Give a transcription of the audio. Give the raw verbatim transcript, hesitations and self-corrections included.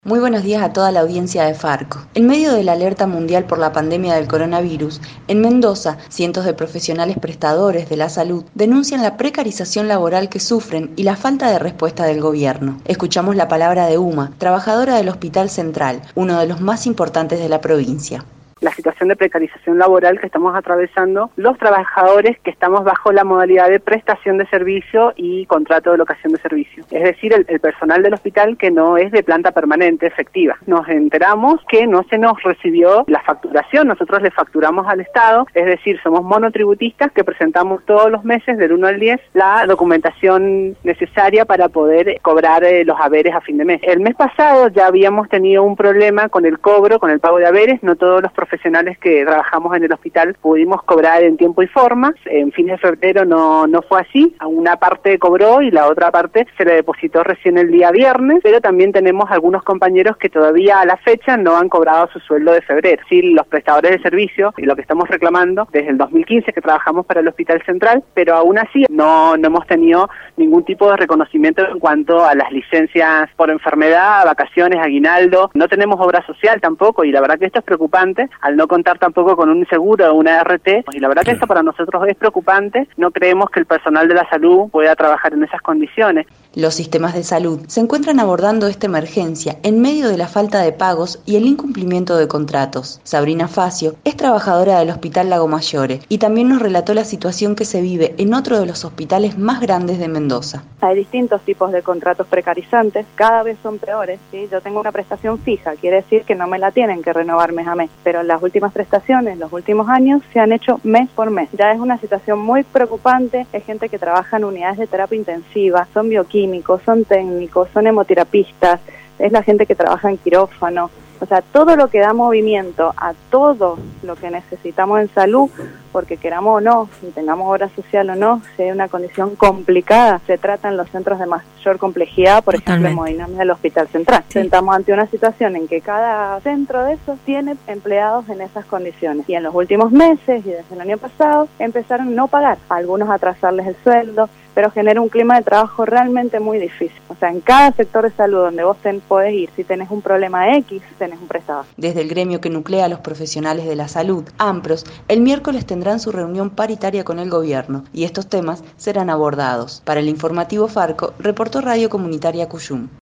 Muy buenos días a toda la audiencia de Farco. En medio de la alerta mundial por la pandemia del coronavirus, en Mendoza, cientos de profesionales prestadores de la salud denuncian la precarización laboral que sufren y la falta de respuesta del gobierno. Escuchamos la palabra de Uma, trabajadora del Hospital Central, uno de los más importantes de la provincia. La situación de precarización laboral que estamos atravesando los trabajadores que estamos bajo la modalidad de prestación de servicio y contrato de locación de servicio. Es decir, el, el personal del hospital que no es de planta permanente efectiva. Nos enteramos que no se nos recibió la facturación, nosotros le facturamos al Estado, es decir, somos monotributistas que presentamos todos los meses del uno al diez la documentación necesaria para poder cobrar eh, los haberes a fin de mes. El mes pasado ya habíamos tenido un problema con el cobro, con el pago de haberes, no todos los profesionales profesionales que trabajamos en el hospital pudimos cobrar en tiempo y forma. En fines de febrero no, no fue así, una parte cobró y la otra parte se le depositó recién el día viernes, pero también tenemos algunos compañeros que todavía a la fecha no han cobrado su sueldo de febrero. Sí, los prestadores de servicio, y lo que estamos reclamando desde el dos mil quince que trabajamos para el Hospital Central, pero aún así no, no hemos tenido ningún tipo de reconocimiento en cuanto a las licencias por enfermedad, vacaciones, aguinaldo. No tenemos obra social tampoco y la verdad que esto es preocupante al no contar tampoco con un seguro o una R T, y la verdad que esto para nosotros es preocupante. No creemos que el personal de la salud pueda trabajar en esas condiciones. Los sistemas de salud se encuentran abordando esta emergencia en medio de la falta de pagos y el incumplimiento de contratos. Sabrina Facio es trabajadora del Hospital Lago Mayore y también nos relató la situación que se vive en otro de los hospitales más grandes de Mendoza. Hay distintos tipos de contratos precarizantes, cada vez son peores, ¿sí? Yo tengo una prestación fija, quiere decir que no me la tienen que renovar mes a mes, pero las últimas prestaciones, los últimos años, se han hecho mes por mes. Ya es una situación muy preocupante, es gente que trabaja en unidades de terapia intensiva, son bioquímicos, químicos, son técnicos, son hemoterapistas, es la gente que trabaja en quirófano, o sea, todo lo que da movimiento a todo lo que necesitamos en salud, porque queramos o no, si tengamos obra social o no, si hay una condición complicada, se trata en los centros de mayor complejidad, por Totalmente. ejemplo, en Moinami del Hospital Central. Sí. Estamos ante una situación en que cada centro de esos tiene empleados en esas condiciones. Y en los últimos meses y desde el año pasado empezaron a no pagar, a algunos a atrasarles el sueldo, pero genera un clima de trabajo realmente muy difícil. O sea, en cada sector de salud donde vos ten, podés ir, si tenés un problema X, tenés un prestador. Desde el gremio que nuclea a los profesionales de la salud, AMPROS, el miércoles tendrán su reunión paritaria con el gobierno y estos temas serán abordados. Para el informativo Farco, reportó Radio Comunitaria Cuyum.